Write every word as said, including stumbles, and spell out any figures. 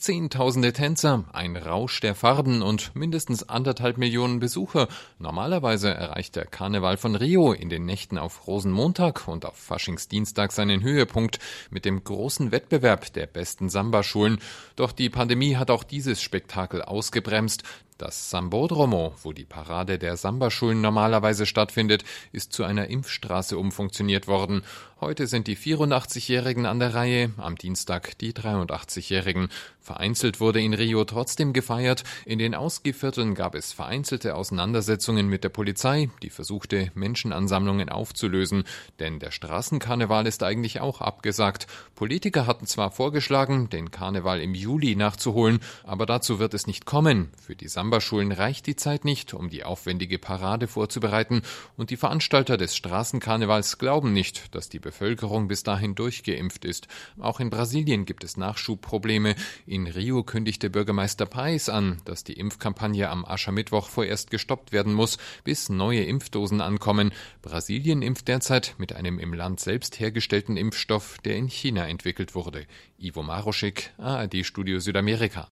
Zehntausende Tänzer, ein Rausch der Farben und mindestens anderthalb Millionen Besucher. Normalerweise erreicht der Karneval von Rio in den Nächten auf Rosenmontag und auf Faschingsdienstag seinen Höhepunkt mit dem großen Wettbewerb der besten Samba-Schulen. Doch die Pandemie hat auch dieses Spektakel ausgebremst. Das Sambódromo, wo die Parade der Samba-Schulen normalerweise stattfindet, ist zu einer Impfstraße umfunktioniert worden. Heute sind die vierundachtzigjährigen an der Reihe, am Dienstag die dreiundachtzigjährigen. Vereinzelt wurde in Rio trotzdem gefeiert. In den Ausgehvierteln gab es vereinzelte Auseinandersetzungen mit der Polizei, die versuchte, Menschenansammlungen aufzulösen. Denn der Straßenkarneval ist eigentlich auch abgesagt. Politiker hatten zwar vorgeschlagen, den Karneval im Juli nachzuholen, aber dazu wird es nicht kommen. Für die Samba-Schulen reicht die Zeit nicht, um die aufwendige Parade vorzubereiten, und die Veranstalter des Straßenkarnevals glauben nicht, dass die Bevölkerung bis dahin durchgeimpft ist. Auch in Brasilien gibt es Nachschubprobleme. In Rio kündigte Bürgermeister Paes an, dass die Impfkampagne am Aschermittwoch vorerst gestoppt werden muss, bis neue Impfdosen ankommen. Brasilien impft derzeit mit einem im Land selbst hergestellten Impfstoff, der in China entwickelt wurde. Ivo Maroschik, A R D Studio Südamerika.